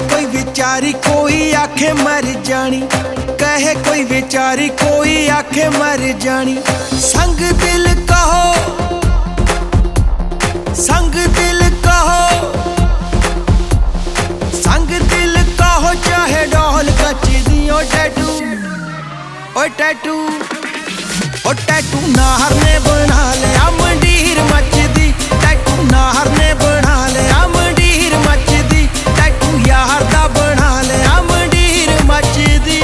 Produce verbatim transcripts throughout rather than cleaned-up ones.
कोई बेचारी कोई आखे मर जानी, कहे कोई बेचारी कोई आखे मर जानी। संग दिल कहो संग दिल कहो संग दिल कहो चाहे डोल कच दी। ओ टैटू ओ टैटू ओ टैटू नाहर ने बना लिया मंडीर मचदी। टैटू नाहर ने बना लिया मंडीर मचदी। टैटू यार दा बना लिया मंडीर मचदी।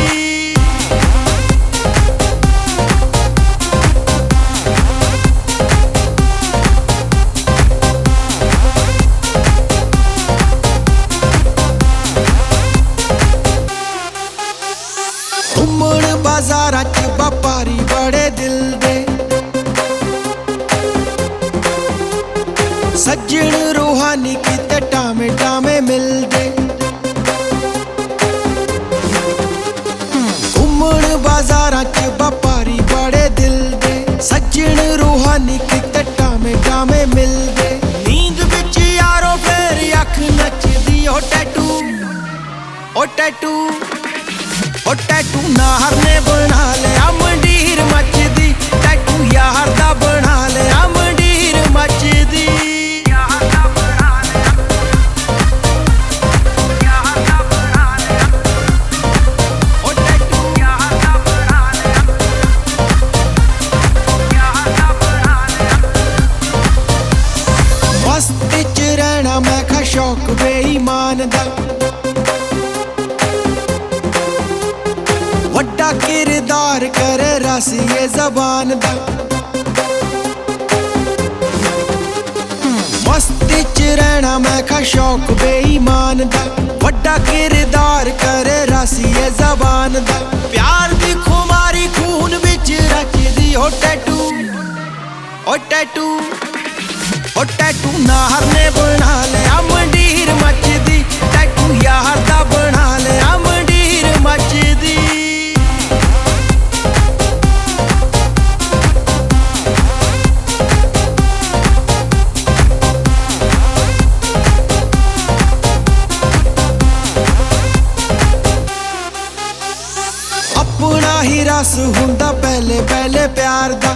घुम्मण बाजारां च व्यापारी बड़े दिल दे, सज्जन रूहानी किते टामे टामे मिलदे। घुम्मण बाजारां च व्यापारी बड़े दिल दे, सज्जन रूहानी किते टामे टामे मिलदे। नींद विच यारो फेर अख नचदी। ओ टैटू ओ टैटू ओ टैटू नाहर ने बना लिया मंडीर मचदी। टैटू यार दा बना लिया मंडीर मचदी। मस्ती च रहना मैं खा शौक बेईमान दा, वड्डा किरदार करे रसिए ज़बान दा। मस्ती च रहना मैं खा शौक बेईमान दा, वड्डा किरदार करे रसिए ज़बान दा। प्यार दी खुमारी खून विच रचदी। ओ टैटू ओ टैटू ओ टैटू नाहर ने बना लिया मंडीर मचदी। टैटू यार दा बना लिया मंडीर मचदी। अपना ही रस हुंदा पहले पहले प्यार दा,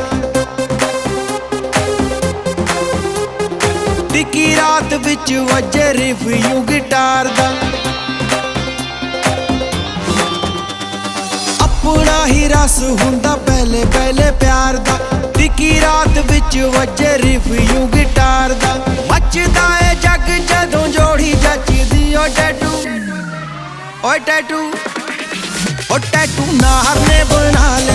टिकी रात विच वजे रिव्यू गिटार दा। अपना ही रस हुंदा पहले पहले प्यार दा, टिकी रात विच वजे रिव्यू गिटार दा। मचदा ए जग जदों जोड़ी जचदी। ओ टैटू ओ टैटू ओ टैटू नाहर ने बना लिया